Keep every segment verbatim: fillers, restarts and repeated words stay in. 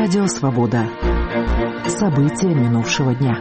Радио Свобода. События минувшего дня.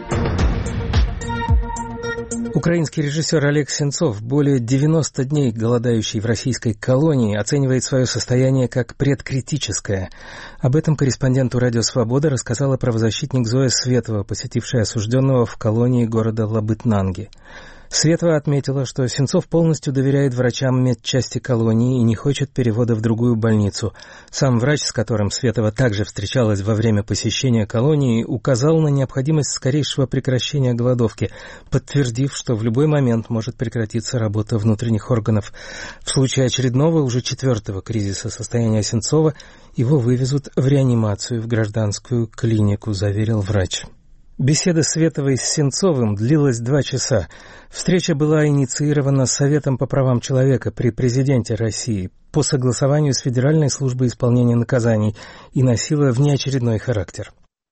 Украинский режиссер Олег Сенцов, более девяноста дней голодающий в российской колонии, оценивает свое состояние как предкритическое. Об этом корреспонденту «Радио Свобода» рассказала правозащитник Зоя Светова, посетившая осужденного в колонии города Лабытнанги. Светова отметила, что Сенцов полностью доверяет врачам медчасти колонии и не хочет перевода в другую больницу. Сам врач, с которым Светова также встречалась во время посещения колонии, указал на необходимость скорейшего прекращения голодовки, подтвердив, что в любой момент может прекратиться работа внутренних органов. В случае очередного, уже четвертого кризиса состояния Сенцова, его вывезут в реанимацию в гражданскую клинику, заверил врач. Беседа Световой с Сенцовым длилась два часа. Встреча была инициирована Советом по правам человека при президенте России по согласованию с Федеральной службой исполнения наказаний и носила внеочередной характер.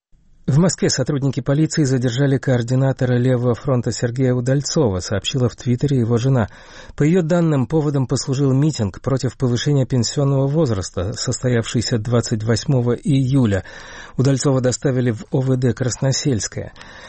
В Москве сотрудники полиции задержали координатора Левого фронта Сергея Удальцова, сообщила в Твиттере его жена. По ее данным, поводом послужил митинг против повышения пенсионного возраста, состоявшийся двадцать восьмого июля. Удальцова доставили в о вэ дэ Красносельское.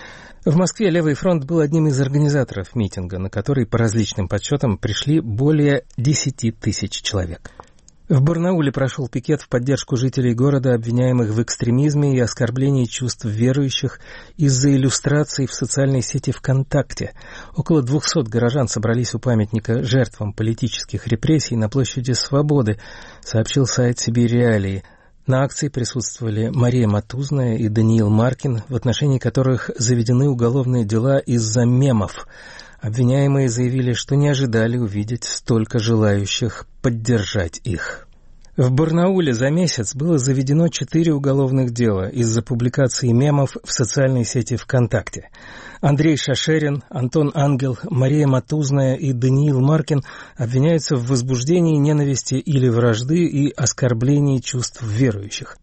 В Москве Левый фронт был одним из организаторов митинга, на который, по различным подсчетам, пришли более десяти тысяч человек. В Барнауле прошел пикет в поддержку жителей города, обвиняемых в экстремизме и оскорблении чувств верующих из-за иллюстраций в социальной сети ВКонтакте. Около двухсот горожан собрались у памятника жертвам политических репрессий на площади Свободы, сообщил сайт «Сибирь Реалии». На акции присутствовали Мария Матузная и Даниил Маркин, в отношении которых заведены уголовные дела из-за мемов. Обвиняемые заявили, что не ожидали увидеть столько желающих поддержать их. В Барнауле за месяц было заведено четыре уголовных дела из-за публикации мемов в социальной сети ВКонтакте. Андрей Шашерин, Антон Ангел, Мария Матузная и Даниил Маркин обвиняются в возбуждении ненависти или вражды и оскорблении чувств верующих.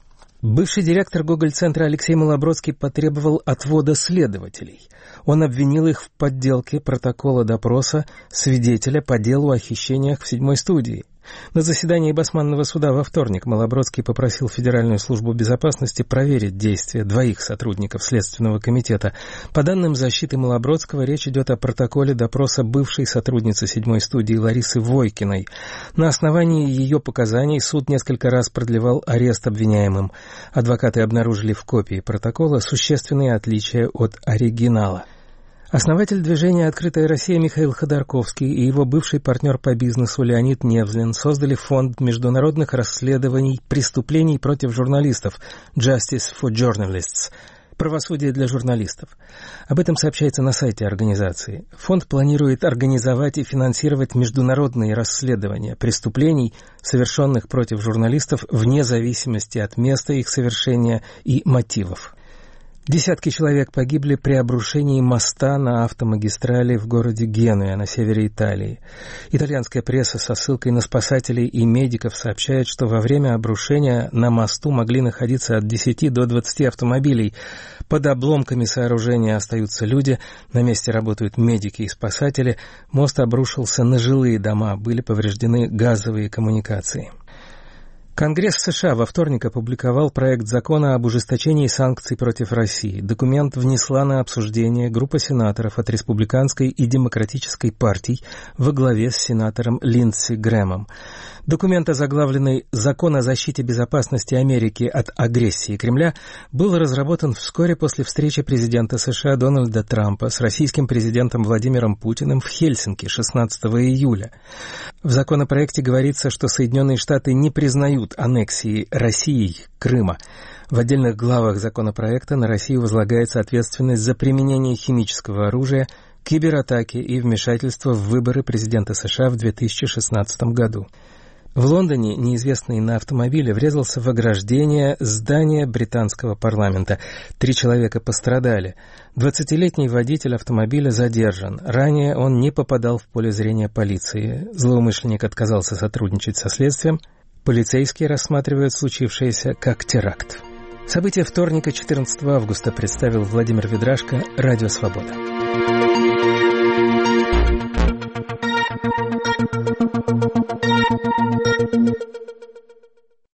Бывший директор Гоголь-центра Алексей Малобродский потребовал отвода следователей. Он обвинил их в подделке протокола допроса свидетеля по делу о хищениях в седьмой студии. На заседании Басманного суда во вторник Малобродский попросил Федеральную службу безопасности проверить действия двоих сотрудников Следственного комитета. По данным защиты Малобродского, речь идет о протоколе допроса бывшей сотрудницы седьмой студии Ларисы Войкиной. На основании ее показаний суд несколько раз продлевал арест обвиняемым. Адвокаты обнаружили в копии протокола существенные отличия от оригинала. Основатель движения «Открытая Россия» Михаил Ходорковский и его бывший партнер по бизнесу Леонид Невзлин создали фонд международных расследований преступлений против журналистов «Justice for Journalists» – «Правосудие для журналистов». Об этом сообщается на сайте организации. Фонд планирует организовать и финансировать международные расследования преступлений, совершенных против журналистов, вне зависимости от места их совершения и мотивов. Десятки человек погибли при обрушении моста на автомагистрали в городе Генуя на севере Италии. Итальянская пресса со ссылкой на спасателей и медиков сообщает, что во время обрушения на мосту могли находиться от десяти до двадцати автомобилей. Под обломками сооружения остаются люди, на месте работают медики и спасатели. Мост обрушился на жилые дома, были повреждены газовые коммуникации. Конгресс США во вторник опубликовал проект закона об ужесточении санкций против России. Документ внесла на обсуждение группа сенаторов от республиканской и демократической партий во главе с сенатором Линдси Грэмом. Документ, озаглавленный «Закон о защите безопасности Америки от агрессии Кремля», был разработан вскоре после встречи президента США Дональда Трампа с российским президентом Владимиром Путиным в Хельсинки шестнадцатого июля. В законопроекте говорится, что Соединенные Штаты не признают аннексии Россией Крыма. В отдельных главах законопроекта на Россию возлагается ответственность за применение химического оружия, кибератаки и вмешательство в выборы президента США в две тысячи шестнадцатом году. В Лондоне неизвестный на автомобиле врезался в ограждение здания британского парламента. Три человека пострадали. двадцатилетний водитель автомобиля задержан. Ранее он не попадал в поле зрения полиции. Злоумышленник отказался сотрудничать со следствием. Полицейские рассматривают случившееся как теракт. События вторника, четырнадцатого августа, представил Владимир Ведрашко, Радио Свобода.